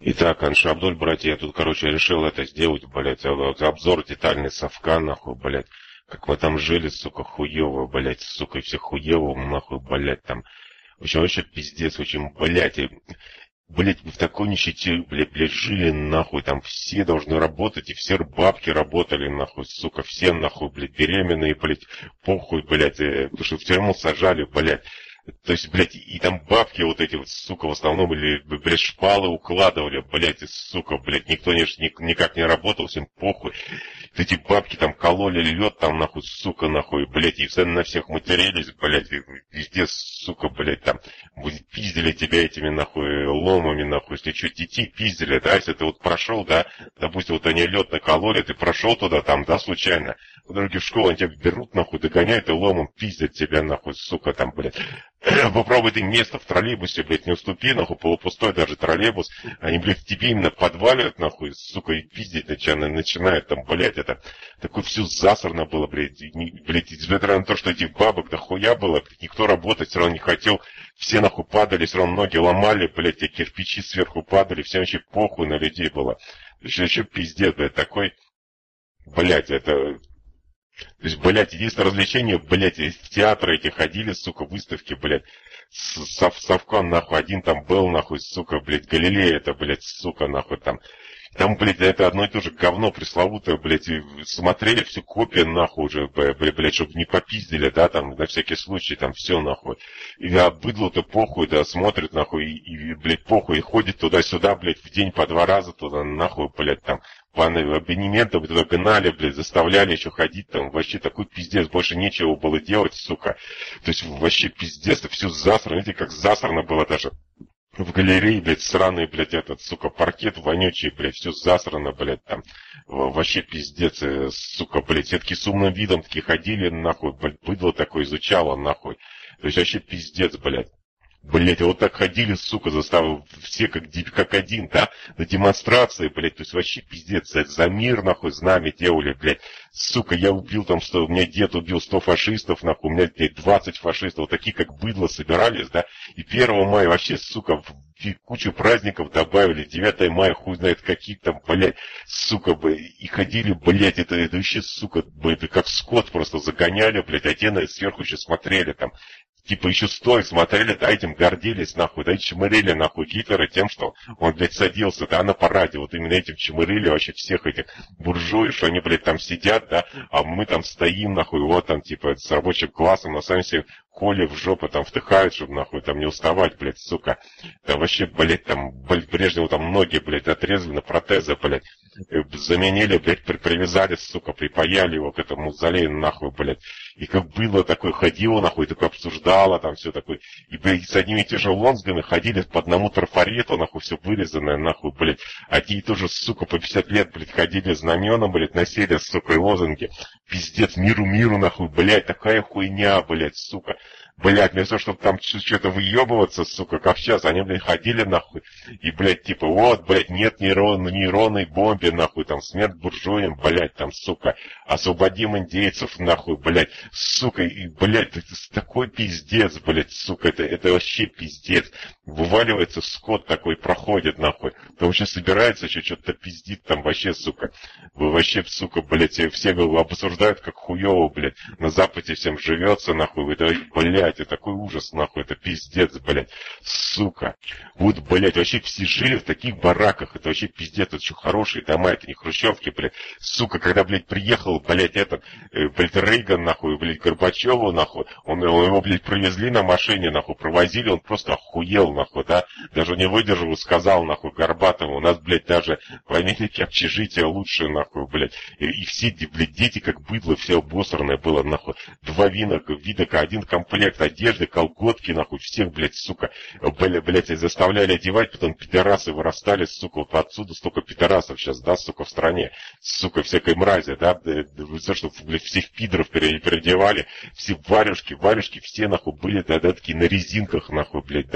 Итак, Аншабдоль, братья, я тут, решил это сделать, блядь, обзор детальный совка, нахуй, блядь. Как мы там жили, сука, хуёво, блядь, сука, и все хуёво, нахуй, блядь, там. В общем, вообще пиздец, очень, блядь, блядь, мы в такой нищете, блядь, жили, нахуй, там все должны работать, и все бабки работали, нахуй, сука, все, нахуй, блядь, беременные, блядь, похуй, блядь, потому что в тюрьму сажали, блядь. То есть, блядь, и там бабки вот эти вот, сука, в основном, или, блядь, шпалы укладывали, блядь, и, сука, блядь, никто никак не работал, всем похуй. Эти бабки там кололи лед, там, нахуй, сука, нахуй, блядь, и все на всех матерились, блядь, и везде, сука, блядь, там, пиздили тебя этими, нахуй, ломами, нахуй, если что, идти, пиздили, да, если ты вот прошел, да, допустим, вот они лед накололи, ты прошел туда, там, да, случайно, в дороге в школу они тебя берут, нахуй, догоняют и ломом пиздят тебя, нахуй, сука, там, блядь. Попробуй ты место в троллейбусе, блядь, не уступи, нахуй, полупустой даже троллейбус. Они, блядь, тебе именно подваливают, нахуй, сука, и пиздить начинают там, блядь, это. Такое все засорно было, блядь, блядь, несмотря на то, что этих бабок да хуя было, блядь, никто работать все равно не хотел. Все, нахуй, падали, все равно ноги ломали, блядь, те кирпичи сверху падали, всем вообще похуй на людей было. Еще пиздец, блядь, такой, блядь, это... То есть, блядь, единственное развлечение, блядь, в театры эти ходили, сука, выставки, блядь, совком, нахуй, один там был, нахуй, сука, блядь, Галилея, это, блядь, сука, нахуй, там, блядь, это одно и то же говно пресловутое, блядь, и смотрели все копия, нахуй, уже, блядь, чтобы не попиздили, да, там, на всякий случай, там, все, нахуй. И быдло-то похуй, да, смотрит, нахуй, и, блядь, похуй, и ходит туда-сюда, блядь, в день по 2 раза туда, нахуй, блядь, там, по абонементам туда гнали, блядь, заставляли еще ходить, там, вообще такой пиздец, больше нечего было делать, сука. То есть, вообще пиздец, это все засрано, видите, как засрано было даже. В галерее, блядь, сраный, блядь, этот, сука, паркет вонючий, блядь, все засрано, блядь, там, вообще пиздец, сука, блядь, все таки с умным видом такие ходили, нахуй, блядь, быдло такое изучало, нахуй, то есть вообще пиздец, блядь. Блять, вот так ходили, сука, заставил все как один, да, на демонстрации, блять, то есть вообще пиздец, за мир, нахуй, знамя делали, блять, сука, я убил там 100, у меня дед убил 100 фашистов, нахуй, у меня, блядь, 20 фашистов, вот такие, как быдло собирались, да, и 1 мая вообще, сука, кучу праздников добавили, 9 мая, хуй знает какие там, блять, сука, и ходили, блять, это вообще, сука, это как скот просто загоняли, блять, а те сверху еще смотрели там. Типа еще стоя смотрели, да, этим гордились, нахуй, да, и чмырили, нахуй, Гитлера тем, что он, блядь, садился, да, на параде, вот именно этим чмырили вообще всех этих буржуев, что они, блядь, там сидят, да, а мы там стоим, нахуй, вот там, типа, с рабочим классом, на самом деле, коли в жопу там втыхают, чтобы, нахуй, там не уставать, блядь, сука. Там вообще, блядь, там, Брежневу там ноги, блядь, отрезали на протезы, блядь, заменили, блядь, привязали, сука, припаяли его к этому мавзолею, нахуй, блядь. И как было такое, ходило, нахуй, такое обсуждало, там все такое. И, блядь, с одними и теми же лозунгами ходили по одному трафарету, нахуй, все вырезанное, нахуй, блядь. Одни тоже, сука, по 50 лет, блядь, ходили знаменом, блядь, носили, сука, и лозунги. Пиздец, миру, нахуй, блядь, такая хуйня, блядь, сука. Блядь, вместо того, чтобы там что-то выебываться, сука, как сейчас, они, блядь, ходили, нахуй, и, блядь, типа, вот, блядь, нет нейронной бомбе, нахуй, там, смерть буржуям, блядь, там, сука, освободим индейцев, нахуй, блядь, сука, и, блядь, это такой пиздец, блядь, сука, это вообще пиздец. Вываливается скот такой, проходит, нахуй, там сейчас собирается, еще что-то пиздит, там, вообще, сука, вообще, сука, блядь, все обсуждают, как хуево, блядь, на Западе всем живется, нахуй, это, блядь, это такой ужас, нахуй, это пиздец, блядь, сука. Вот, блядь, вообще все жили в таких бараках, это вообще пиздец, это что, хорошие дома, это не хрущевки, блядь, сука, когда, блядь, приехал, блядь, этот, блядь, Рейган, нахуй, блядь, Горбачеву, нахуй, его, блядь, провезли на машине, нахуй, провозили, он просто охуел, нахуй, да, даже не выдержал, сказал, нахуй, Горбатову, у нас, блядь, даже в Америке общежитие лучше, нахуй, блядь, и все, блядь, дети как быдло, все обосранное было, нахуй, 2 вида, 1 комплект одежды, колготки, нахуй, всех, блядь, сука, блядь, заставляли одевать, потом пидорасы вырастали, сука, вот отсюда столько пидорасов сейчас, да, сука, в стране, сука, всякой мрази, да, за что, блядь, всех пидоров переодевали, все варежки, все, нахуй, были, да, такие на резинках, нахуй, блядь, да,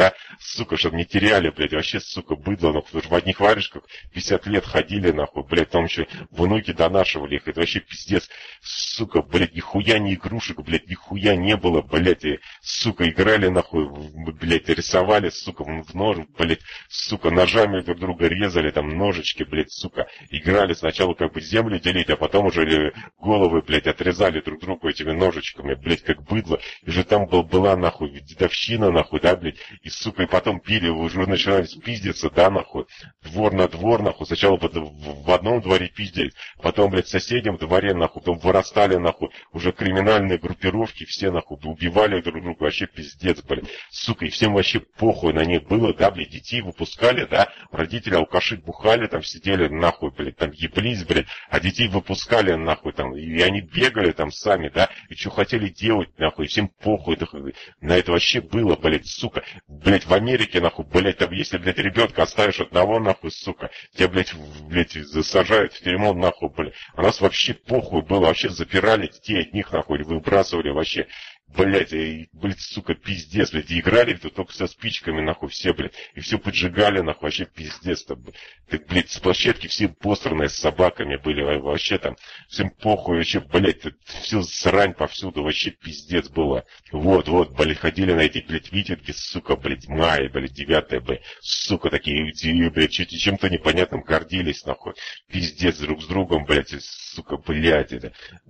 сука, чтобы не теряли, блядь, вообще, сука, быдло, нахуй, в одних варежках 50 лет ходили, нахуй, блядь, там еще внуки донашивали их, это вообще пиздец, сука, блядь, нихуя не игрушек, блядь, нихуя не было, блядь, и, сука, играли, нахуй, блядь, рисовали, сука, в нож, блядь, сука, ножами друг друга резали, там, ножички, блядь, сука, играли сначала как бы землю делить, а потом уже головы, блядь, отрезали друг другу этими ножичками, блядь, как быдло, и же там была, нахуй, дедовщина, нахуй, да, блядь, и, сука, и потом пили, уже начинали пиздиться, да, нахуй, двор на двор, нахуй, сначала в одном дворе пиздили, потом, блядь, в соседнем дворе, нахуй, потом вырастали, нахуй, уже криминальные группировки, все, нахуй, убивали друг друга, вообще пиздец, блядь, сука, и всем вообще похуй на них было, да, блядь, детей выпускали, да, родители алкаши бухали, там, сидели, нахуй, блядь, там, еблись, блядь, а детей выпускали, нахуй, там, и они бегали там сами, да, и что хотели делать, нахуй, и всем похуй, на это вообще было, блядь, сука, блядь, в Америке, нахуй, блядь, там, если, блядь, ребенка оставишь одного, нахуй, сука, тебя, блядь, засажают в тюрьму, нахуй, блядь, у нас вообще похуй было, вообще запирали детей от них, нахуй, выбрасывали вообще. Блять, блять, сука, пиздец, блять, и играли только со спичками, нахуй, все, блять, и все поджигали, нахуй, вообще пиздец, там, так, блять, с площадки все посранные с собаками были, вообще там, всем похуй, вообще, блять, все срань повсюду, вообще пиздец было. Вот, блять, ходили на эти, блять, митинги, сука, блять, мая, блять, 9 блять, сука, такие, блять, чем-то непонятным гордились, нахуй, пиздец, друг с другом, блять, сука, блять, это,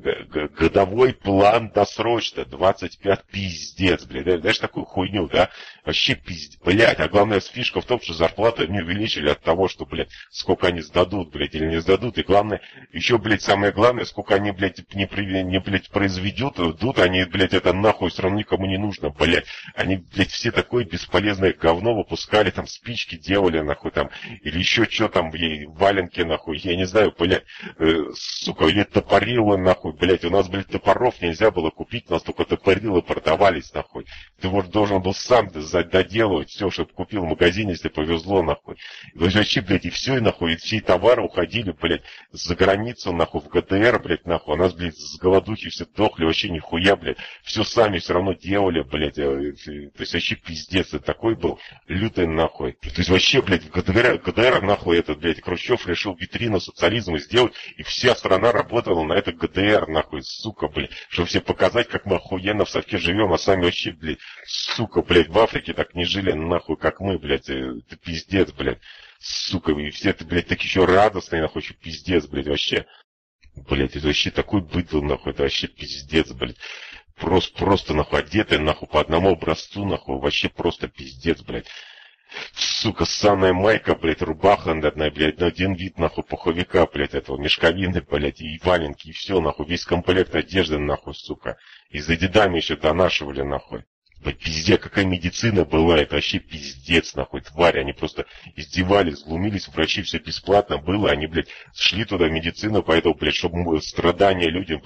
годовой план досрочно, 25 пиздец, блядь, знаешь, такую хуйню, да, вообще пиздец, блядь, а главная фишка в том, что зарплату не увеличили от того, что, блядь, сколько они сдадут, блядь, или не сдадут, и главное, еще, блядь, самое главное, сколько они, блядь, не блядь, произведут, они, блядь, это нахуй все равно никому не нужно, блядь, они, блядь, все такое бесполезное говно выпускали, там, спички делали, нахуй, там, или еще что там, валенки, нахуй, я не знаю, блядь, сука, или топорило, нахуй, блядь, у нас, блядь, топоров нельзя было купить, у нас только топорилы продавались, нахуй. Ты вот должен был сам доделывать все, чтобы купил в магазине, если повезло, нахуй. И вообще, блядь, и все, и нахуй, и все товары уходили, блядь, за границу, нахуй, в ГДР, блядь, нахуй. У нас, блядь, с голодухи все дохли, вообще нихуя, блядь. Все сами все равно делали, блядь. То есть вообще пиздец, это такой был лютый, нахуй. То есть вообще, блядь, в ГДР, нахуй, этот, блядь, Хрущев решил витрину социализма сделать, и вся страна работала на это ГДР, нахуй, сука, блядь, чтобы все показать, как мы охуенно в совке живем, а сами вообще, блядь, сука, блядь, в Африке так не жили, нахуй, как мы, блядь, это пиздец, блядь, сука, и все это, блядь, так еще радостные, нахуй, еще пиздец, блядь, вообще, блядь, это вообще такой быдл, нахуй, это вообще пиздец, блядь, просто, нахуй, одетые, нахуй, по одному образцу, нахуй, вообще просто пиздец, блядь. Сука, ссаная майка, блядь, рубаха, блядь, на один вид, нахуй, пуховика, блядь, этого, мешковины, блядь, и валенки, и все, нахуй, весь комплект одежды, нахуй, сука. И за дедами еще донашивали, нахуй. Блядь, пиздец, какая медицина была, это вообще пиздец, нахуй, тварь, они просто издевались, глумились, врачи, все бесплатно было, они, блядь, шли туда в медицину, поэтому, блядь, чтобы страдания людям,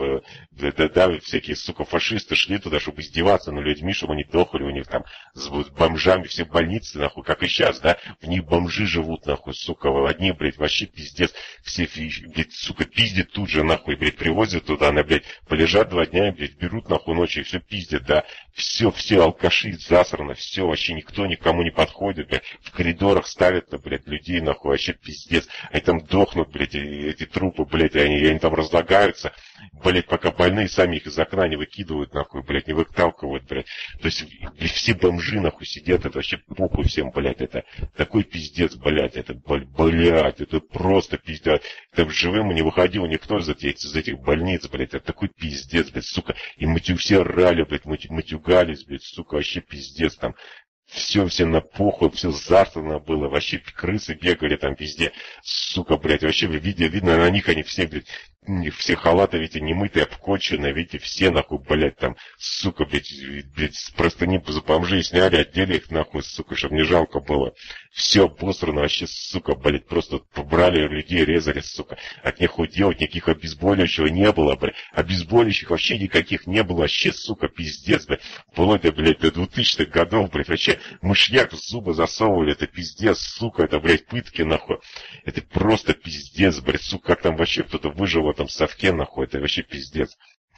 да, всякие, сука, фашисты шли туда, чтобы издеваться над людьми, чтобы они дохли, у них там с бомжами все больницы, нахуй, как и сейчас, да, в них бомжи живут, нахуй, сука, одни, блядь, вообще пиздец, все, блядь, сука, пиздят тут же, нахуй, блядь, привозят туда, она, блядь, полежат 2 дня, блядь, берут, нахуй, ночью, и все пиздят, да, все алкаши засрано, все, вообще никто никому не подходит, блядь, в коридорах ставят, блядь, людей, нахуй, вообще пиздец, они там дохнут, блядь, эти трупы, блядь, они там разлагаются, блядь, пока больные сами их из окна не выкидывают, нахуй, блядь, не выталкивают, блядь, то есть, блядь, все бомжи, нахуй, сидят, это вообще похуй всем, блядь, это такой пиздец, блядь, это, блядь, это просто пиздец, это живым не выходил никто из этих больниц, блядь, это такой пиздец, блядь, сука, и все орали, блядь, матюгались, блядь, сука, вообще пиздец, там, все на похуй, все засрано было, вообще крысы бегали там везде, сука, блядь, вообще видно на них они все, блядь, все халаты, видите, немытые, обконченные, видите, все, нахуй, блядь, там, сука, блядь, с простыни за бомжей сняли, отдели их, нахуй, сука, чтобы не жалко было. Все обосрано, вообще, сука, блядь, просто побрали людей, резали, сука. От них делать никаких обезболивающих не было, блядь. Обезболивающих вообще никаких не было, вообще, сука, пиздец, блядь. Вплоть до, блядь, до 2000-х годов, блядь, вообще, мышьяк в зубы засовывали, это пиздец, сука, это, блядь, пытки, нахуй. Это просто пиздец, блядь, сука, как там вообще кто-то выжил в этом совке, нахуй, это вообще пиздец.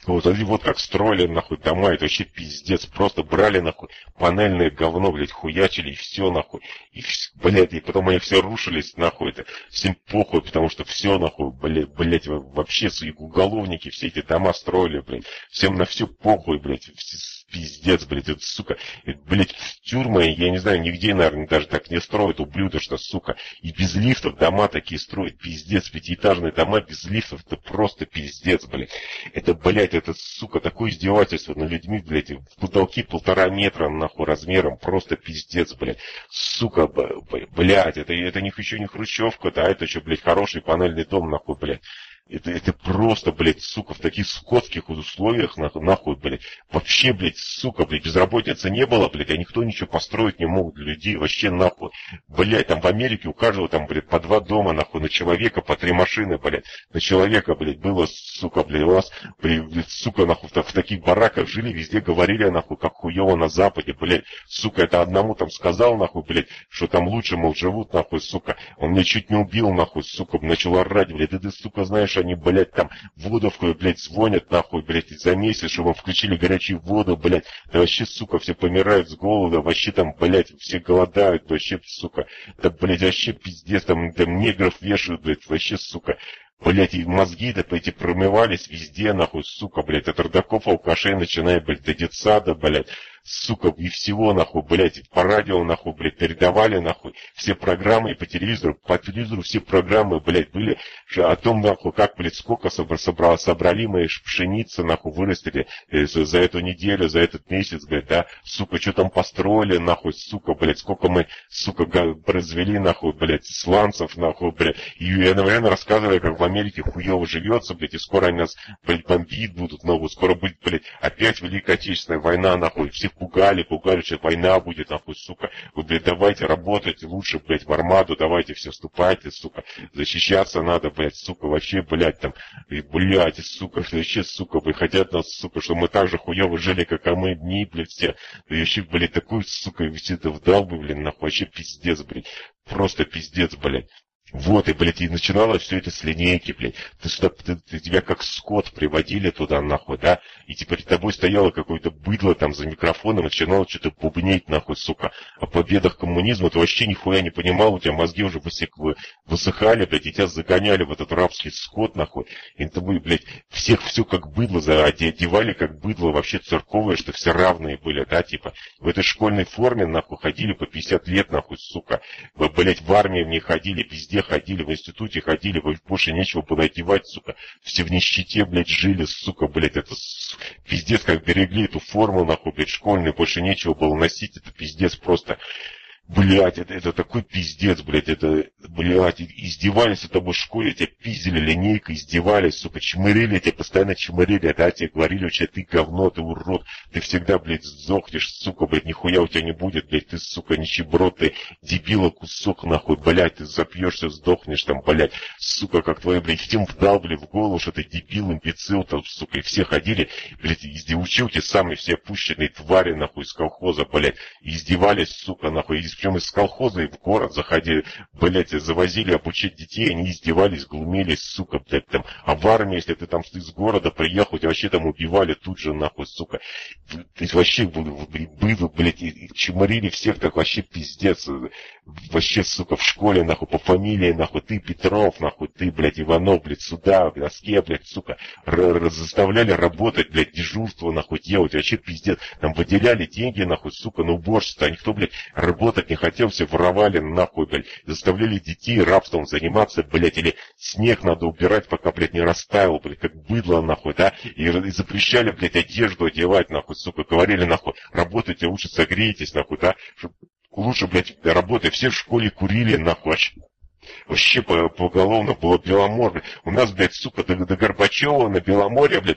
Вот они вот как строили, нахуй, дома, это вообще пиздец. Просто брали, нахуй, панельное говно, блядь, хуячили, и все, нахуй. И, блядь, и потом они все рушились, нахуй, это всем похуй, потому что все, нахуй, блядь, вообще уголовники все эти дома строили, блядь. Всем на все похуй, блядь, пиздец, блядь, это, сука, блядь, тюрьмы, я не знаю, нигде, наверное, даже так не строят, ублюдочно, сука. И без лифтов дома такие строят, пиздец, пятиэтажные дома без лифтов, это просто пиздец, блядь. Это, блядь, это, сука, такое издевательство над людьми, блядь, в потолки 1,5 метра, нахуй, размером, просто пиздец, блядь. Сука, блядь, это еще не хрущевка, да, это еще, блядь, хороший панельный дом, нахуй, блядь. Это просто, блядь, сука, в таких скотских условиях, нахуй, блядь. Вообще, блядь, сука, блядь, безработицы не было, блядь, а никто ничего построить не мог для людей, вообще, нахуй. Блядь, там в Америке у каждого, там, блядь, по 2 дома, нахуй, на человека, по 3 машины, блядь. На человека, блядь, было, сука, блядь, у нас, блядь, сука, нахуй, в таких бараках жили, везде говорили, нахуй, как хуево на Западе, блядь. Сука, это одному там сказал, нахуй, блядь, что там лучше, мол, живут, нахуй, сука. Он меня чуть не убил, нахуй, сука, начал орать, блядь, ты, сука, знаешь, они, блядь, там водовку, блядь, звонят, нахуй, блядь, за месяц, чтобы вам включили горячую воду, блядь. Да вообще, сука, все помирают с голода, вообще там, блядь, все голодают, вообще, сука. Да, блядь, вообще пиздец, там негров вешают, блядь, вообще, сука. Блять, и мозги-то эти промывались везде, нахуй, сука, блядь, от родаков алкашей, начиная, блядь, до детсада, блядь, сука, и всего, нахуй, блядь, по радио, нахуй, блядь, передавали, нахуй, все программы, и по телевизору все программы, блядь, были о том, нахуй, как, блядь, сколько собрали мы пшеницы, нахуй, вырастили за эту неделю, за этот месяц, блядь, да, сука, что там построили, нахуй, сука, блядь, сколько мы, сука, произвели, нахуй, блядь, сланцев, нахуй, блядь, и я, наверное, рассказываю, как в Америке хуево живется, блядь, и скоро они нас, блядь, бомбить будут, нахуй, скоро будет, блядь, опять Великая Отечественная война, нахуй, всех пугали, что война будет, нахуй, сука, вы, блядь, давайте работать лучше, блядь, в армаду, давайте все вступайте, сука, защищаться надо, блядь, сука, вообще, блядь, там, и, блядь, сука, вообще, сука, блядь, хотят нас, сука, что мы так же хуево жили, как и мы, дни, блядь, все, и вообще, блядь, такой, сука, все это вдалбывали, нахуй, вообще пиздец, блядь, просто пиздец, блядь. Вот, и, блядь, и начиналось все это с линейки, блядь. Тебя как скот приводили туда, нахуй, да? И перед тобой стояло какое-то быдло там за микрофоном, и начинало что-то бубнеть, нахуй, сука. О победах коммунизма ты вообще нихуя не понимал, у тебя мозги уже высыхали, блядь, и тебя загоняли в этот рабский скот, нахуй. И тобой, блядь, всех все как быдло одевали как быдло, вообще церковное, что все равные были, да, типа. В этой школьной форме, нахуй, ходили по 50 лет, нахуй, сука. Блядь, в армии в ней ходили, везде ходили, в институте ходили, больше нечего было одевать, сука. Все в нищете, блядь, жили, сука, блядь, это пиздец, как берегли эту форму, нахуй, блядь, школьную, больше нечего было носить, это пиздец просто. Блядь, это такой пиздец, блядь, это, блядь, издевались от тобой в школе, тебя пиздили линейкой, издевались, сука, чмырили, тебя постоянно чмырили, да, тебе говорили, что ты говно, ты урод, ты всегда, блядь, сдохнешь, сука, блядь, нихуя у тебя не будет, блядь, ты, сука, нищеброд, ты дебила, кусок, нахуй, блядь, ты запьешься, сдохнешь там, блядь, сука, как твои, блядь, всем вдалбли в голову, что ты дебил, имбецил, там, сука, и все ходили, блядь, учил те самые все опущенные твари, нахуй, из колхоза, блядь, издевались, сука, нахуй, причем из колхоза и в город заходили, блядь, завозили обучить детей, они издевались, глумились, сука, блядь, там, а в армии, если ты там из города приехал, тебя вообще там убивали тут же, нахуй, сука, то есть вообще было, блядь, и чморили всех, так вообще пиздец, вообще, сука, в школе, нахуй, по фамилии, нахуй, ты Петров, нахуй, ты, блядь, Иванов, блядь, сюда, в доске, блядь, сука, заставляли работать, блядь, дежурство, нахуй, делать, вообще пиздец, там выделяли деньги, нахуй, сука, на уборщице, а никто, блядь, работать не хотел, все воровали, нахуй, блядь, заставляли детей рабством заниматься, блядь, или снег надо убирать, пока, блядь, не растаял, блядь, как быдло, нахуй, да, и запрещали, блядь, одежду одевать, нахуй, сука, говорили, нахуй, работайте, лучше согрейтесь, нахуй, да, лучше, блядь, работай, все в школе курили, нахуй, вообще поголовно было Беломор, у нас, блядь, сука, до Горбачева на Беломоре, блядь,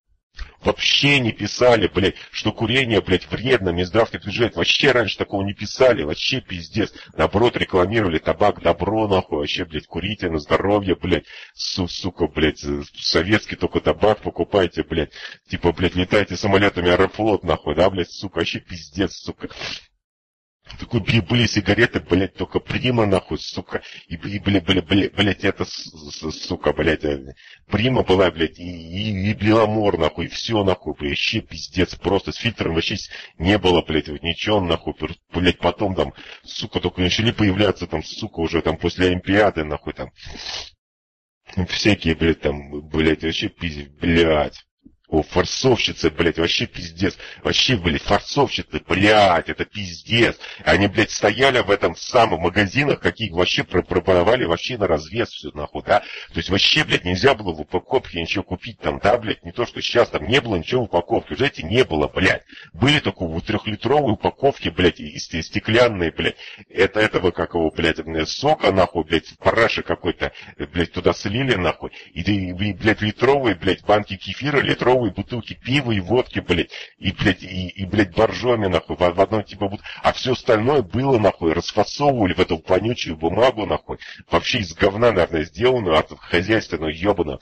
вообще не писали, блядь, что курение, блядь, вредно, Минздрав не отвечает. Вообще раньше такого не писали, вообще пиздец. Наоборот, рекламировали табак, добро, нахуй, вообще, блядь, курите на здоровье, блядь, сука, блядь, советский только табак покупайте, блядь, типа, блядь, летайте самолетами Аэрофлот, нахуй, да, блядь, сука, вообще пиздец, сука. Такой, были сигареты, блядь, только Прима, нахуй, сука. Блядь, это, сука, блядь, Прима была, блядь, и Беломор, нахуй, и все, нахуй, блядь, вообще пиздец, просто с фильтром вообще не было, блядь, вот ничего, нахуй, блядь, потом там, сука, только начали появляться там, сука, уже там после Олимпиады, нахуй, там, всякие, блядь, там, блядь, вообще пиздец, блядь. О, форсовщицы, блядь, вообще пиздец. Вообще, блядь, форсовщицы, блядь, это пиздец. Они, блядь, стояли в этом самом магазинах, каких вообще продавали вообще на развес все, нахуй, да. То есть вообще, блядь, нельзя было в упаковке ничего купить там, да, блядь, не то, что сейчас там не было ничего в упаковке. Уже эти не было, блядь. Были только в 3-литровой упаковке, блядь, и стеклянные, блядь. Этого, как его, блядь, сока, нахуй, блядь, параши какой-то, блядь, туда слили, нахуй. И, блядь, литровые, блядь, банки кефира, литровые бутылки пива и водки, блядь, блядь, боржоми, нахуй, в одном типа а все остальное было, нахуй, расфасовывали в эту вонючую бумагу, нахуй, вообще из говна, наверное, сделанную, от хозяйственную, ебаную.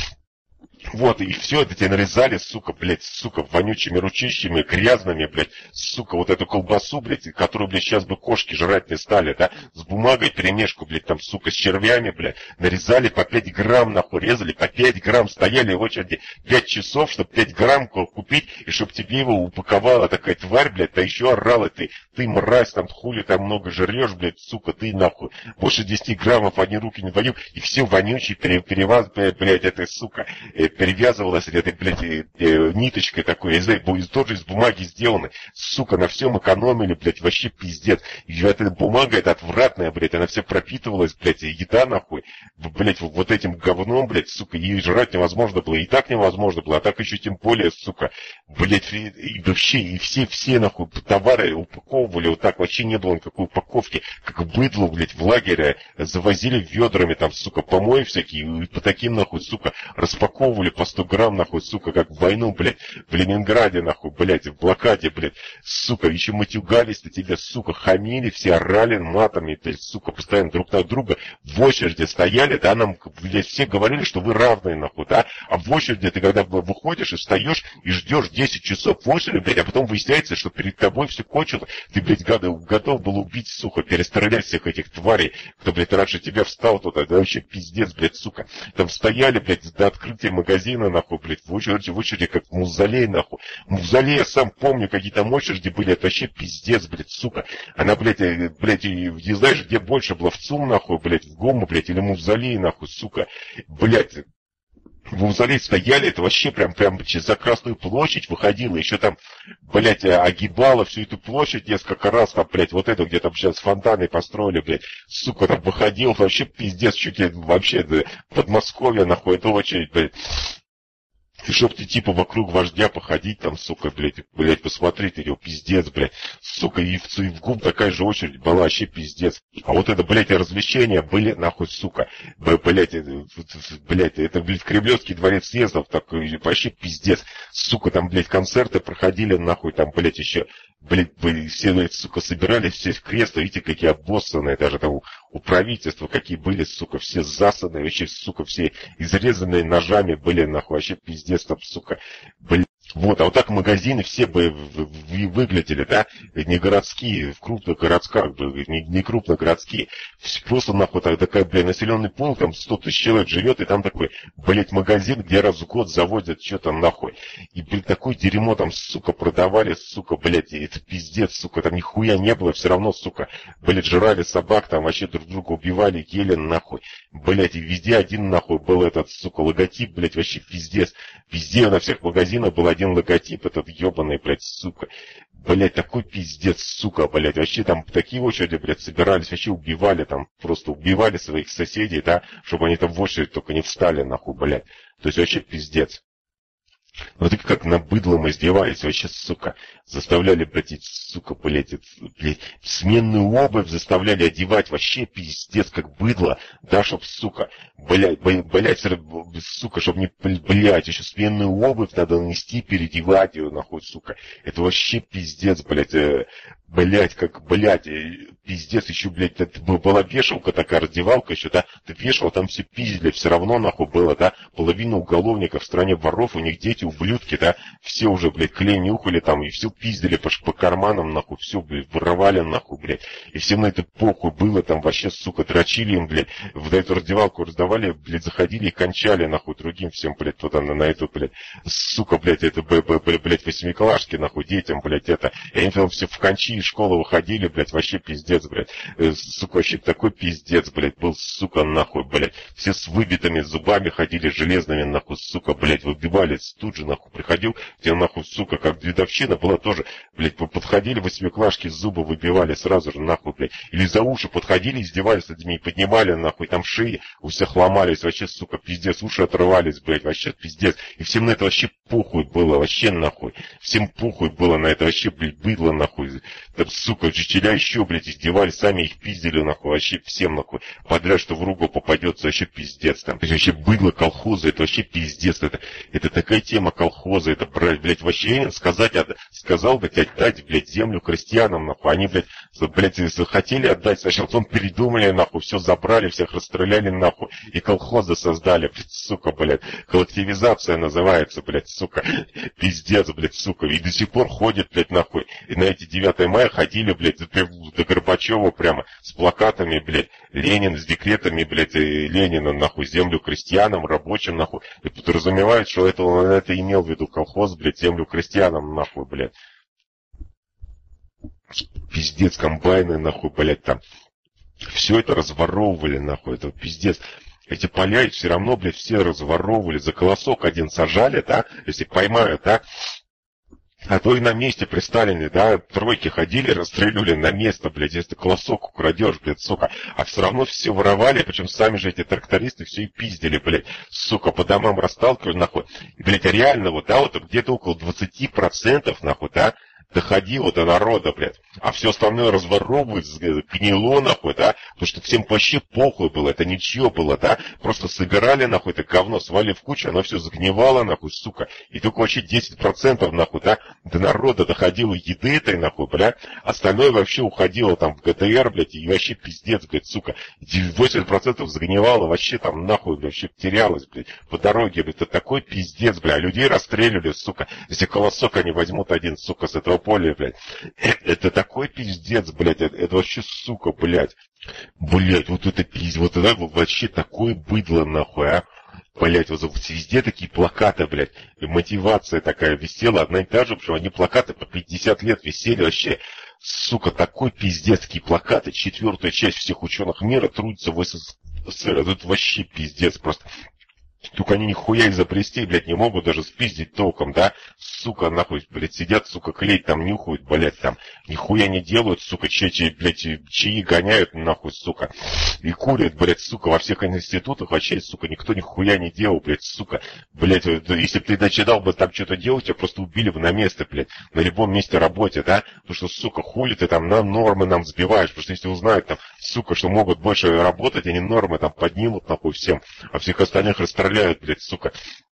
Вот, и все это тебе нарезали, сука, блядь, сука, вонючими ручищами, грязными, блядь, сука, вот эту колбасу, блядь, которую, блядь, сейчас бы кошки жрать не стали, да, с бумагой перемешку, блядь, там, сука, с червями, блядь, нарезали по 5 грамм, нахуй, резали по 5 грамм, стояли в очереди 5 часов, чтобы 5 грамм купить, и чтобы тебе его упаковала такая тварь, блядь, да еще орала ты мразь, там, хули там много жрешь, блядь, сука, ты, нахуй, больше 10 граммов одни руки не двоим, и все вонючие переваз, блядь, этой, сука, перевязывалась этой, блядь, ниточкой такой, я не знаю, тоже из бумаги сделаны. Сука, на всем экономили, блядь, вообще пиздец. И эта бумага, эта отвратная, блядь, она вся пропитывалась, блядь, еда, нахуй, блядь, вот этим говном, блядь, сука, ей жрать невозможно было, и так невозможно было, а так еще тем более, сука, блядь, и вообще, и все, нахуй, товары упаковывали, вот так, вообще не было никакой упаковки, как быдло, блядь, в лагере, завозили ведрами, там, сука, помои всякие, и по таким, нахуй, сука, распаковывали по 100 грамм, нахуй, сука, как в войну, блядь, в Ленинграде, нахуй, блядь, в блокаде, блядь, сука, еще матюгались-то тебе, сука, хамили, все орали матами, блядь, сука, постоянно друг на друга в очереди стояли, да, нам, блядь, все говорили, что вы равные, нахуй, да, а в очереди ты когда выходишь и встаешь и ждешь 10 часов в очереди, блядь, а потом выясняется, что перед тобой все кончилось, ты, блядь, готов был убить, сука, перестрелять всех этих тварей, кто, блядь, раньше тебя встал туда, да, вообще пиздец, блядь, сука, там стояли, блядь, до открытия магазина, нахуй, блядь, в очереди, как в мавзолей, нахуй. Мавзолей, я сам помню, какие там очереди были, это вообще пиздец, блядь, сука. Она, блядь, не знаешь, где больше было, в ЦУМ, нахуй, блядь, в ГОМу, блядь, или мавзолей, нахуй, сука. Блядь, в мавзолей стояли, это вообще прям за Красную площадь выходило, еще там, блядь, огибало всю эту площадь несколько раз, там, блядь, вот это, где там сейчас фонтаны построили, блядь, сука, там выходил, вообще пиздец, чуть ли, вообще, да, Подмосковье, нахуй, это очередь, блядь. И чтоб ты типа вокруг вождя походить там, сука, блядь, посмотреть его, пиздец, блядь. Сука, и в ГУМ такая же очередь была, вообще пиздец. А вот это, блядь, развлечения были, нахуй, сука. Блядь, это, блядь, Кремлевский дворец съездов, такой, вообще пиздец. Сука, там, блядь, концерты проходили, нахуй, там, блядь, еще, блядь, все, блядь, сука, собирались все в кресло, видите, какие обоссанные, даже там у правительства какие были, сука, все засанные, вообще, сука, все изрезанные ножами были, нахуй, вообще пиздец там, сука, блядь. Вот, а вот так магазины все бы выглядели, да, не городские, в крупных городках, не крупногородские, просто нахуй такая, блядь, населенный пункт, там 100 тысяч человек живет, и там такой, блядь, магазин, где раз в год заводят что-то нахуй, и, блядь, такое дерьмо там, сука, продавали, сука, блядь, это пиздец, сука, там нихуя не было, все равно, сука, блядь, жрали собак, там вообще друг друга убивали, ели нахуй, блядь, и везде один нахуй был этот, сука, логотип, блядь, вообще пиздец, везде на всех магазинах был один логотип, этот ебаный, блядь, сука. Блядь, такой пиздец, сука, блядь. Вообще там такие очереди, блядь, собирались, вообще убивали там, просто убивали своих соседей, да, чтобы они там в очередь только не встали, нахуй, блядь. То есть вообще пиздец. Вот и как на быдлом издевались, вообще, сука, заставляли, блядь, сука, блядь, сменную обувь заставляли одевать, вообще пиздец, как быдло, да, чтоб, сука, блядь, сука, чтоб не, блядь, еще сменную обувь надо нанести, переодевать ее, нахуй, сука, это вообще пиздец, блядь, Блять, как, блять, пиздец, еще, блять, это была вешалка такая, раздевалка еще, да, ты вешал, там все пиздили, все равно, нахуй, было, да, половина уголовников в стране воров, у них дети, ублюдки, да, все уже, блять, клей нюхали там, и все пиздили по карманам, нахуй, все, блять, воровали, нахуй, блять, и всем на это похуй было, там, вообще, сука, дрочили им, блять, в эту раздевалку раздавали, блять, заходили и кончали, нахуй, другим всем, блять, вот на эту, блять, сука, блять, это, блять, восьмиклашки, нахуй, детям, блять, это, и они там все в кончи из школы выходили, блядь, вообще пиздец, блядь. Сука, вообще такой пиздец, блядь, был, сука, нахуй, блядь. Все с выбитыми зубами ходили, железными, нахуй, сука, блядь, выбивались. Тут же, нахуй, приходил, где, нахуй, сука, как дедовщина была тоже, блядь, подходили восьмиклашки, зубы выбивали сразу же, нахуй, блядь. Или за уши подходили, издевались над ними, поднимали, нахуй, там шеи у всех ломались, вообще, сука, пиздец, уши отрывались, блядь, вообще пиздец. И всем на это вообще похуй было, вообще, нахуй. Всем похуй было на это, вообще, блядь, быдло, нахуй. Там, сука, учителя еще, блядь, издевались, сами их пиздили, нахуй, вообще всем, нахуй, подряд, что в руку попадется, вообще пиздец, там. То есть вообще быдло колхоза, это вообще пиздец, это такая тема колхоза, это, блядь, вообще сказал, блядь, отдать, блядь, землю крестьянам, нахуй, они, блядь, хотели отдать, сначала потом передумали, нахуй, все забрали, всех расстреляли, нахуй, и колхозы создали, блядь, сука, блядь, коллективизация называется, блядь, сука, пиздец, блядь, сука, и до сих пор ходят, блядь, нахуй, и на эти 9 мая ходили, блядь, до Горбачева прямо с плакатами, блядь, Ленин, с декретами, блядь, Ленина, нахуй, землю крестьянам, рабочим, нахуй, и подразумевают, что это имел в виду колхоз, блядь, землю крестьянам, нахуй, блядь. Пиздец, комбайны, нахуй, блядь, там. Все это разворовывали, нахуй, это пиздец. Эти поля все равно, блядь, все разворовывали, за колосок один сажали, да, если поймают, да. А то и на месте при Сталине, да, тройки ходили, расстреливали на место, блядь, если ты колосок украдешь, блядь, сука. А все равно все воровали, причем сами же эти трактористы все и пиздили, блядь, сука, по домам расталкивали, нахуй. И, блядь, реально, вот, да, вот где-то около 20%, нахуй, да, доходило до народа, блядь, а все остальное разворовывать, гнило, нахуй, да, потому что всем вообще похуй было, это ничего было, да, просто собирали, нахуй, это говно, свали в кучу, оно все загнивало, нахуй, сука, и только вообще 10%, нахуй, да, до народа доходило еды этой, нахуй, блядь, остальное вообще уходило там в ГДР, блядь, и вообще пиздец, блядь, сука, 80% загнивало, вообще там, нахуй, вообще терялось, блядь, по дороге, блядь, это такой пиздец, блядь, людей расстреливали, сука, если колосок они возьмут один, сука, с этого поля, блядь, это такой пиздец, блядь, это вообще, сука, блядь, вот это пиздец, вот это вообще такое быдло, нахуй, а. Блять, вот везде такие плакаты, блядь, и мотивация такая висела, одна и та же, причем они плакаты по 50 лет висели, вообще, сука, такой пиздец, такие плакаты, 4-я часть всех ученых мира трудится в СССР, это вообще пиздец просто. Только они нихуя изобрести, блядь, не могут даже спиздить толком, да? Сука, нахуй, блядь, сидят, сука, клей там нюхают, блядь, там. Нихуя не делают, сука, чаи гоняют, нахуй, сука. И курят, блядь, сука, во всех институтах вообще, сука, никто нихуя не делал, блядь, сука. Блядь, если бы ты начинал бы там что-то делать, тебя просто убили бы на место, блядь. На любом месте работе, да? Потому что, сука, хули ты там на нормы нам сбиваешь, потому что если узнают там, сука, что могут больше работать, они нормы там поднимут, нахуй, всем, а всех остальных расстреляют, блядь, сука.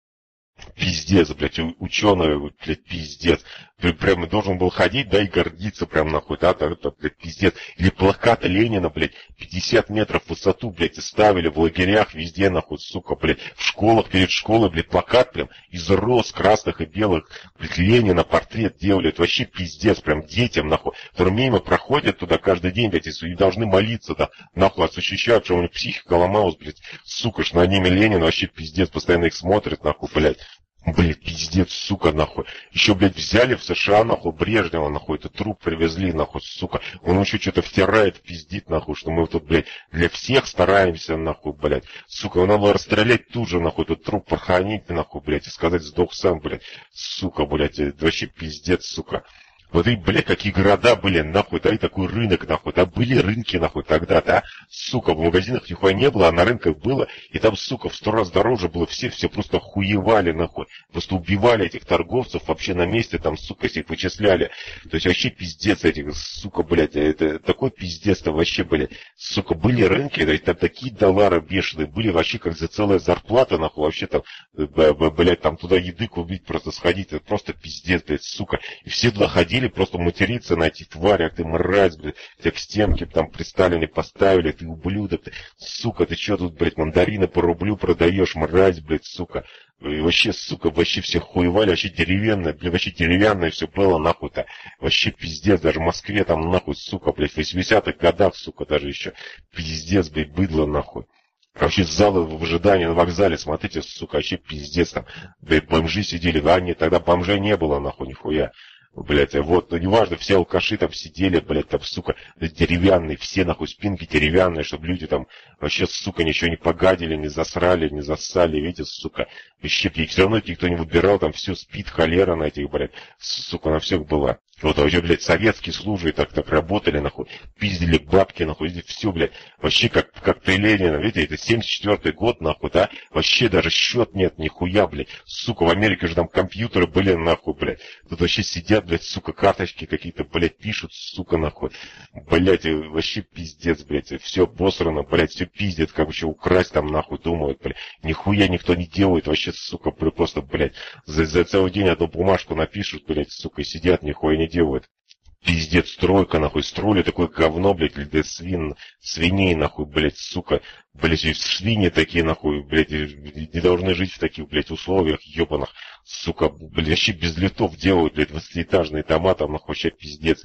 Пиздец, блядь, ученый, блядь, пиздец. Прям должен был ходить, да, и гордиться прям нахуй, да, это, блядь, пиздец. Или плакаты Ленина, блядь, 50 метров в высоту, блядь, и ставили в лагерях везде, нахуй, сука, блядь. В школах, перед школой, блядь, плакат прям из роз красных и белых, блядь, Ленина портрет делали. Это вообще пиздец, прям детям, нахуй, которые мимо проходят туда каждый день, блядь, и должны молиться, да, нахуй, ощущают, что у них психика ломалась, блядь, сука, что на ними Ленин, вообще пиздец, постоянно их смотрят, нахуй, блядь. Блядь, пиздец, сука, нахуй. Еще, блядь, взяли в США, нахуй, Брежнева, нахуй, этот труп привезли, нахуй, сука. Он еще что-то втирает, пиздит, нахуй, что мы тут, блядь, для всех стараемся, нахуй, блядь. Сука, его надо расстрелять тут же, нахуй, этот труп похоронить, нахуй, блядь, и сказать, сдох сам, блядь. Сука, блядь, это вообще пиздец, сука. Вот и, блядь, какие города были, нахуй, да, и такой рынок, нахуй, да, были рынки, нахуй, тогда, да, сука, в магазинах нихуя не было, а на рынках было, и там, сука, в 100 раз дороже было, все просто хуевали, нахуй, просто убивали этих торговцев вообще на месте, там, сука, если их вычисляли, то есть вообще пиздец этих, сука, блядь, это такой пиздец-то вообще, блядь, сука, были рынки, да, и там такие доллары бешеные, были вообще как за целая зарплата, нахуй, вообще там, блядь, там туда еды купить, просто сходить, это просто пиздец, блядь, сука, и все туда ходили, сидели просто материться на этих тварях, ты мразь, блядь, тебя к стенке там при Сталине поставили, ты ублюдок, ты, сука, ты чё тут, блядь, мандарины по рублю продаешь, мразь, блядь, сука. И вообще, сука, вообще все хуевали, вообще деревянное, блядь, вообще деревянное все было, нахуй-то. Вообще пиздец, даже в Москве там, нахуй, сука, блядь, в 80-х годах, сука, даже еще. Пиздец, блядь, быдло, нахуй. Вообще залы в ожидании на вокзале, смотрите, сука, вообще пиздец там. Блядь, бомжи сидели, да, нет, тогда бомжей не было, нахуй, нихуя. Блять, вот, ну неважно, все алкаши там сидели, блять, там, сука, деревянные, все нахуй спинки деревянные, чтобы люди там вообще, сука, ничего не погадили, не засрали, не зассали, видите, сука, вообще, все равно никто не выбирал, там все спит, холера на этих, блять, сука, на всех была. Вот, а вообще, блядь, советские службы так работали, нахуй, пиздили бабки, нахуй, все, блядь, вообще, как при Ленина, видите, это 74-й год, нахуй, да, вообще даже счет нет, нихуя, блядь, сука, в Америке же там компьютеры были, нахуй, блядь, тут вообще сидят, блядь, сука, карточки какие-то, блядь, пишут, сука, нахуй, блядь, вообще пиздец, блядь, все обосрано, блядь, все пиздят, как вообще украсть там, нахуй, думают, блядь, нихуя никто не делает, вообще, сука, просто, блядь, за целый день одну бумажку напишут, блядь, сука, и сидят, нихуя не делают. Пиздец, стройка, нахуй, строили такое говно, блядь, для свиней, нахуй, блядь, сука, блядь, свиньи такие, нахуй, блядь, не должны жить в таких, блядь, условиях, ебаных, сука, блядь, вообще без лифтов делают, блядь, 20-этажные дома, там, нахуй, вообще пиздец,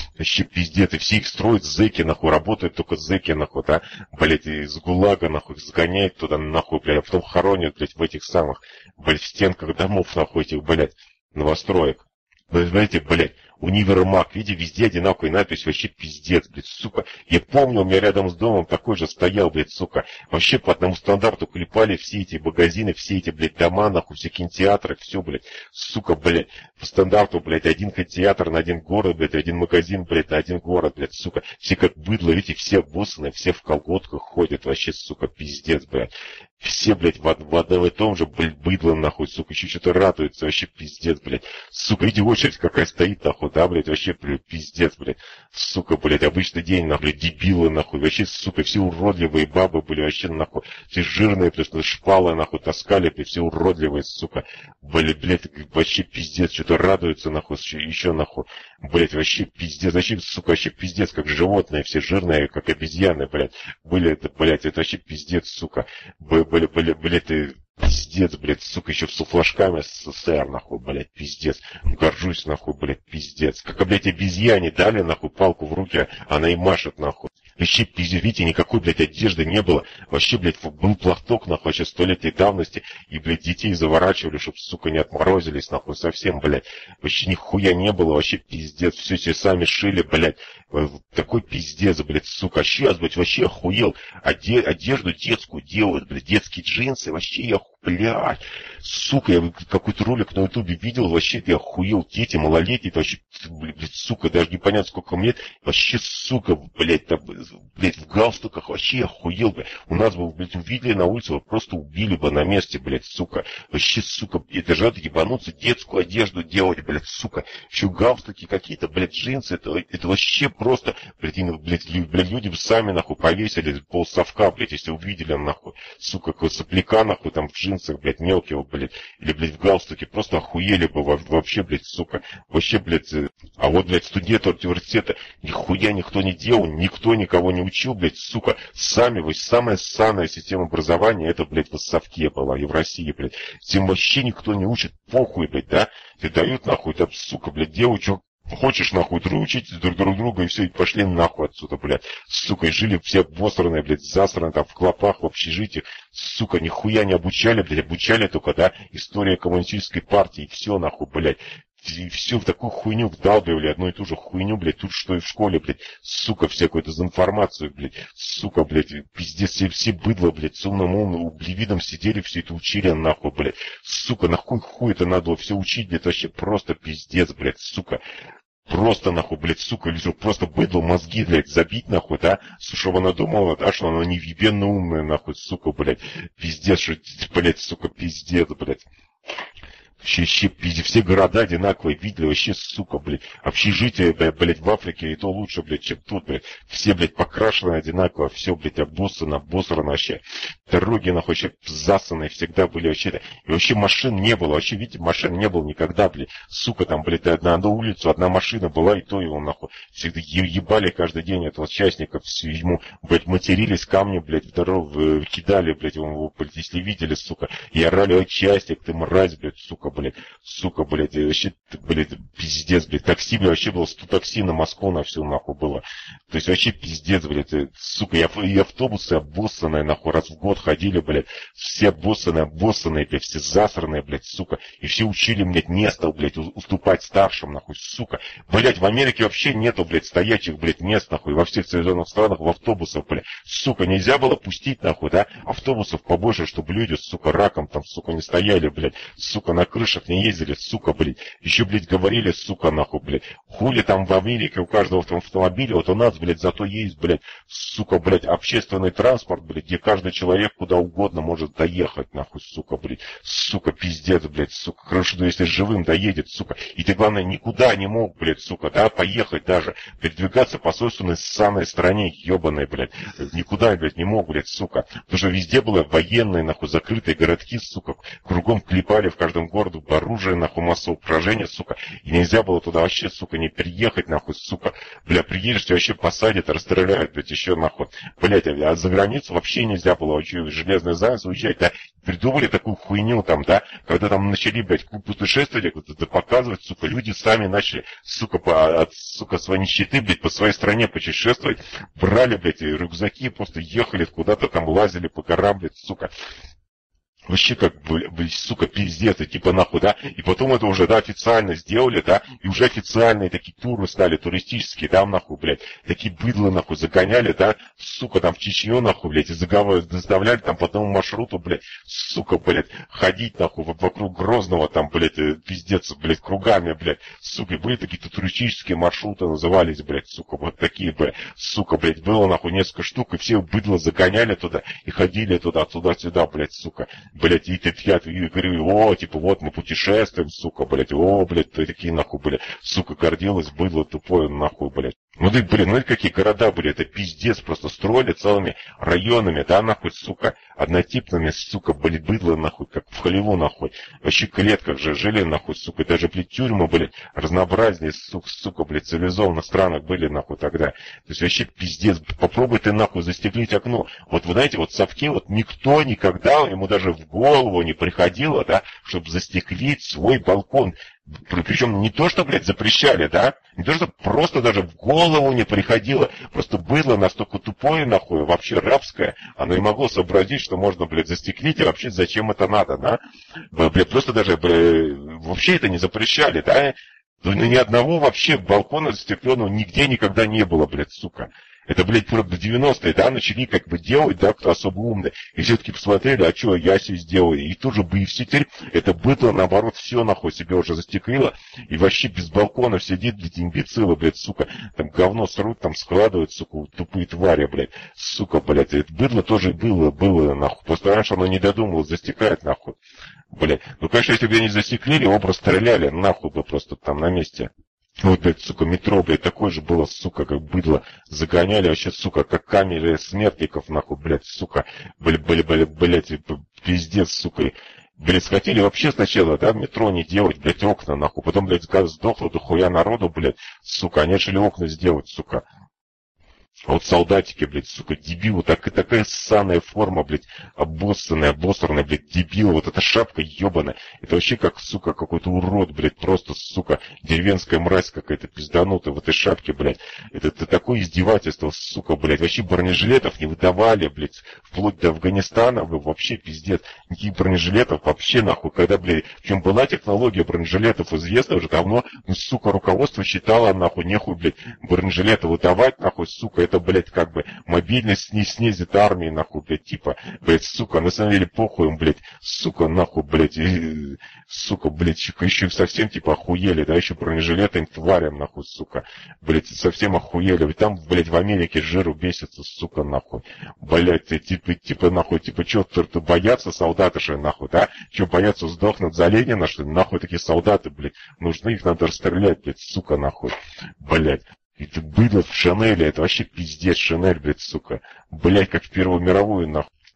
и все их строят зэки, нахуй, работают только зэки, нахуй, да, блядь, из ГУЛАГа, нахуй, сгоняют туда, нахуй, блядь, а потом хоронят, блядь, в этих самых, блядь, в стенках домов, нахуй, этих, блядь, новостроек. Вы знаете, блядь, универмаг, видите, везде одинаковая надпись, вообще пиздец, блядь, сука. Я помню, у меня рядом с домом такой же стоял, блядь, сука. Вообще по одному стандарту клепали все эти магазины, все эти, блядь, дома, нахуй, все кинотеатры, все, блядь, сука, блядь. По стандарту, блядь, один кинотеатр на один город, блядь, один магазин, блядь, на один город, блядь, сука. Все как быдло, видите, все обоссанные, все в колготках ходят, вообще, сука, пиздец, блядь. Все, блядь, в одном и том же, блядь, быдло, нахуй, сука, еще что-то радуется, вообще пиздец, блядь. Сука, видите, очередь какая стоит, нахуй, да, блядь, вообще, блядь, пиздец, блядь. Сука, блядь, обычный день, нахуй, дебилы, нахуй, вообще, сука, все уродливые бабы были, вообще, нахуй, все жирные, потому что шпалы, нахуй, таскали, блядь, все уродливые, сука. Блядь, вообще, пиздец, что-то радуются, нахуй, еще, нахуй, блядь, вообще, пиздец, вообще, сука, вообще, пиздец, как животные, все жирные, как обезьяны, блядь. Были это, блядь, это вообще пиздец, сука. Блядь, ты пиздец, блядь, сука, еще с флажками СССР, нахуй, блядь, пиздец. Горжусь, нахуй, блядь, пиздец. Как, блядь, обезьяне дали, нахуй, палку в руки, она и машет, нахуй. Вообще, пиздец, видите, никакой, блядь, одежды не было. Вообще, блядь, был платок, нахуй, вообще, 100-летней давности. И, блядь, детей заворачивали, чтоб, сука, не отморозились, нахуй, совсем, блядь. Вообще, нихуя не было, вообще, пиздец. Все себе сами шили, блядь. Такой пиздец, блядь, сука. Сейчас, блядь, вообще охуел. Одежду детскую делают, блядь, детские джинсы. Вообще, я блядь. Сука, я какой-то ролик на ютубе видел, вообще, я охуел. Дети малолетние, вообще, блядь, сука, даже непонятно, сколько им лет. Вообще, сука, блядь, там, блядь, в галстуках, вообще, я охуел, блядь. У нас бы, блядь, увидели на улице, просто убили бы на месте, блядь, сука. Вообще, сука, это же надо ебануться, детскую одежду делать, блядь, сука. Еще галстуки какие-то, блядь, джинсы, это вообще просто, блядь, люди бы сами, нахуй, повесили полсовка, блядь, если увидели, нахуй, сука, какой сопляка, нахуй, там, в джинсах, блядь, мелкого, блядь, или, блядь, в галстуке, просто охуели бы вообще, блядь, сука, вообще, блядь, а вот, блядь, студенты университета, нихуя никто не делал, никто никого не учил, блядь, сука, сами, самая ссаная система образования, это, блядь, в совке была, и в России, блядь, тем вообще никто не учит, похуй, блядь, да, тебе дают, нахуй, там, сука, блядь, девочек, хочешь, нахуй, учить друг друга, и все, и пошли нахуй отсюда, блядь. Сука, и жили все обосранные, блядь, засранные там в клопах, в общежитиях. Сука, нихуя не обучали, блядь, обучали только, да, история коммунистической партии, и все, нахуй, блядь. И все в такую хуйню вдалбливали, одну и ту же хуйню, блядь, тут что и в школе, блядь, сука, всякую дезинформацию, блядь, сука, блядь, пиздец, все быдло, блядь, с умным видом сидели, все это учили, нахуй, блядь, сука, нахуй хуй это надо было все учить, блядь, вообще просто пиздец, блядь, сука. Просто, нахуй, блядь, сука, или что, просто быдло мозги, блядь, забить, нахуй, да, чтобы она думала, да, что она невъебенно умная, нахуй, сука, блядь, пиздец, что, блядь, сука, пиздец, блядь. Вообще, пиздец, все города одинаковые, видели, вообще, сука, блядь, общежитие, блядь, в Африке, и то лучше, блядь, чем тут, блядь, все, блядь, покрашены одинаково, все, блядь, обоссано вообще, дороги, нахуй, вообще засанные всегда были вообще-то. И вообще машин не было, вообще, видите, машин не было никогда, блядь. Сука, там, блядь, на одну улицу одна машина была, и то его, нахуй, всегда ебали каждый день этого частника, ему, блядь, матерились, камни, блядь, в дорогу кидали, блядь, его, блядь, если видели, сука, и орали: ой, частник, ты мразь, блядь, сука, блядь, вообще, блядь, пиздец, блядь, такси, блядь, вообще было 100 такси на Москву на всю, нахуй, было. То есть вообще пиздец, блядь, сука, и автобусы обоссанные, нахуй, раз в год ходили, блядь, все обоссанные, блядь, все засранные, блядь, сука, и все учили, блядь, место, блядь, уступать старшим, нахуй, сука. Блядь, в Америке вообще нету, блядь, стоячих, блядь, мест, нахуй, во всех цивилизованных странах в автобусах, блядь, сука, нельзя было пустить, нахуй, да, автобусов побольше, чтобы люди, сука, раком там, сука, не стояли, блядь, сука, на крышах не ездили, сука, блядь, еще, блядь, говорили, сука, нахуй, блядь, хули там в Америке у каждого автомобиля, вот у нас, блядь, зато есть, блядь, сука, блядь, общественный транспорт, блядь, где каждый человек куда угодно может доехать, нахуй, сука, блядь, сука, пиздец, блядь, сука, хорошо, ну, если живым доедет, сука, и ты, главное, никуда не мог, блядь, сука, да, поехать даже, передвигаться по собственной ссаной стране, ебаной, блядь, никуда, блядь, не мог, блядь, сука, потому что везде было военные, нахуй, закрытые городки, сука, кругом клепали в каждом городе оружие, нахуй, массового поражения, сука, и нельзя было туда вообще, сука, не приехать, нахуй, сука, бля, приедешь, тебя вообще посадят, расстреляют, блядь, еще, нахуй, блядь, а за границу вообще нельзя было, вообще, железный занавес уезжать, да, придумали такую хуйню там, да, когда там начали, блядь, путешествовать, это показывать, сука, люди сами начали, сука, от, сука, своей нищеты, блядь, по своей стране путешествовать, брали, блядь, рюкзаки, просто ехали куда-то там, лазили по горам, блядь, сука. Вообще как, блядь, сука, пиздец, и типа нахуй, да, и потом это уже, да, официально сделали, да, и уже официальные такие туры стали, туристические, там, нахуй, блядь, такие быдлы, нахуй, загоняли, да, сука, там, в Чечню, нахуй, блядь, и заставляли там по тому маршруту, блядь, сука, блядь, ходить, нахуй, вокруг Грозного, там, блядь, пиздец, блядь, кругами, блядь, сука, были такие туристические маршруты, назывались, блядь, сука, вот такие, блядь, сука, блядь, было, нахуй, несколько штук, и все быдло загоняли туда, и ходили туда-сюда, блядь, сука. Блять, и я говорю, о, типа, вот мы путешествуем, сука, блять, о, блять, такие нахуй, блять, сука, гордилась, было тупое, нахуй, блять. Ну ты, блин, ну это какие города были, это пиздец, просто строили целыми районами, да, нахуй, сука, однотипными, сука, блядь, быдло, нахуй, как в Холливу, нахуй. Вообще в клетках же жили, нахуй, сука, даже, блядь, тюрьмы, блядь, разнообразнее, сука, блядь, цивилизованных странах были, нахуй, тогда. То есть вообще пиздец, попробуй ты, нахуй, застеклить окно. Вот, вы знаете, вот в Совке вот никто никогда, ему даже в голову не приходило, да, чтобы застеклить свой балкон. Причем не то, что, блядь, запрещали, да, не то, что просто даже в голову не приходило, просто было настолько тупое, нахуй, вообще рабское, оно не могло сообразить, что можно, блядь, застеклить, и вообще зачем это надо, да, блядь, просто даже, блядь, вообще это не запрещали, да, ни одного вообще балкона застекленного нигде никогда не было, блядь, сука. Это, блядь, правда, 90-е, да, начали как бы делать, да, кто особо умный. И все-таки посмотрели, а что я себе сделаю? И тоже бейфситель, это быдло, наоборот, все нахуй себе уже застеклило. И вообще без балконов сидит, блядь, имбецилы, блядь, сука. Там говно срут, там складывают, сука, тупые твари, блядь. Сука, блядь, это быдло тоже было, нахуй. Просто раньше оно не додумалось застекать, нахуй. Блядь. Ну, конечно, если бы я не застеклили, его просто стреляли, нахуй бы просто там на месте. Вот, блядь, сука, метро, блядь, такое же было, сука, как быдло. Загоняли вообще, сука, как камеры смертников, нахуй, блядь, сука. Блядь, пиздец, сука. Блядь, хотели вообще сначала, да, метро не делать, блядь, окна, нахуй. Потом, блядь, сдохло до хуя народу, блядь, сука. Они решили окна сделать, сука. А вот солдатики, блядь, сука, дебилы, такая ссаная форма, блядь, обоссанная, блядь, дебил, вот эта шапка ебаная, это вообще как, сука, какой-то урод, блядь, просто, сука, деревенская мразь какая-то пизданутая в этой шапке, блядь, это такое издевательство, сука, блядь, вообще бронежилетов не выдавали, блядь, вплоть до Афганистана, вообще пиздец, никаких бронежилетов вообще, нахуй, когда, блядь, в чем была технология бронежилетов известна уже давно, ну, сука, руководство считало, нахуй, нехуй, блядь, бронежилеты выдавать, нахуй, сука, это, блядь, как бы мобильность не снизит армии, нахуй, блядь, типа, блядь, сука, на самом деле похуй им, блядь, сука, нахуй, блядь, сука, блядь, еще совсем, типа, охуели, да, еще бронежилеты им тварям, нахуй, сука, блядь, совсем охуели, ведь там, блядь, в Америке жиру бесится, сука, нахуй, блядь, типа, нахуй, типа, что, боятся солдаты, что, нахуй, да, что, боятся сдохнуть за Ленина, что, нахуй, такие солдаты, блядь, нужны, их надо расстрелять, блядь, сука, нахуй, блядь. Это было в Шанеле, это вообще пиздец, Шанель, блядь, сука. Блядь, как в Первую мировую, нахуй.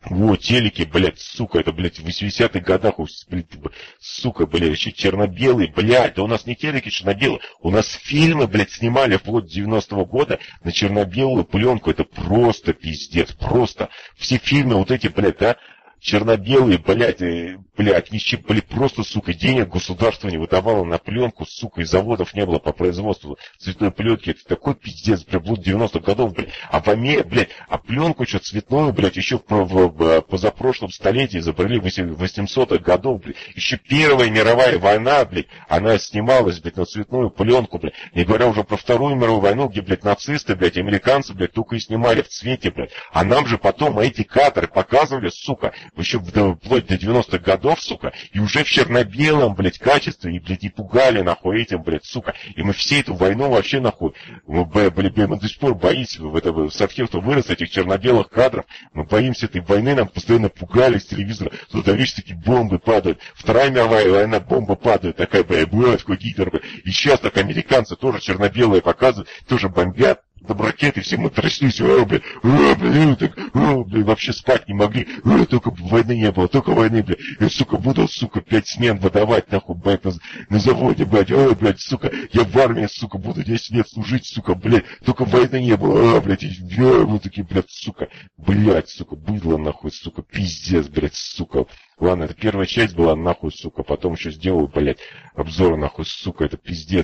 Вот, телеки, блядь, сука, это, блядь, в 80-х годах, блядь, сука, блядь, еще черно-белые, блядь, да у нас не телеки черно-белые, у нас фильмы, блядь, снимали вплоть до 90-го года на черно-белую пленку, это просто пиздец, просто. Все фильмы вот эти, блядь, да, черно-белые, блядь, нищие, блядь, просто, сука, денег государство не выдавало на пленку, сука, и заводов не было по производству цветной пленки. Это такой пиздец, блядь, вот 90-х годов, блядь. А в Америке, блядь, а пленку что цветную, блядь, еще в позапрошлом столетии изобрели 800-х годов, блядь. Еще Первая мировая война, блядь, она снималась, блядь, на цветную пленку, блядь. Не говоря уже про Вторую мировую войну, где, блядь, нацисты, блядь, американцы, блядь, только и снимали в цвете, блядь. А нам же потом эти кадры показывали, сука, еще вплоть до 90-х годов, сука, и уже в черно-белом, блядь, качестве, и, блядь, и пугали, нахуй, этим, блядь, сука. И мы все эту войну вообще, нахуй, мы до сих пор боимся, со всех, кто вырос, этих черно-белых кадров, мы боимся этой войны, нам постоянно пугали с телевизора, туда, видишь, такие бомбы падают. Вторая мировая война, бомба падает, такая, блядь, какой Гитлер, блядь. И сейчас так американцы тоже черно-белые показывают, тоже бомбят. Там ракеты, все мы тряслись, блядь, вообще спать не могли, только войны не было, только войны, блядь, я, сука, буду, сука, 5 смен выдавать, нахуй, блядь, на заводе, блядь, блядь, сука, я в армии, сука, буду 10 лет служить, сука, блядь, только войны не было, блядь, мы такие, блядь, сука, быдло, нахуй, сука, пиздец, блядь, сука. Ладно, это первая часть была, нахуй, сука, потом еще сделаю, блядь, обзор, нахуй, сука, это пиздец.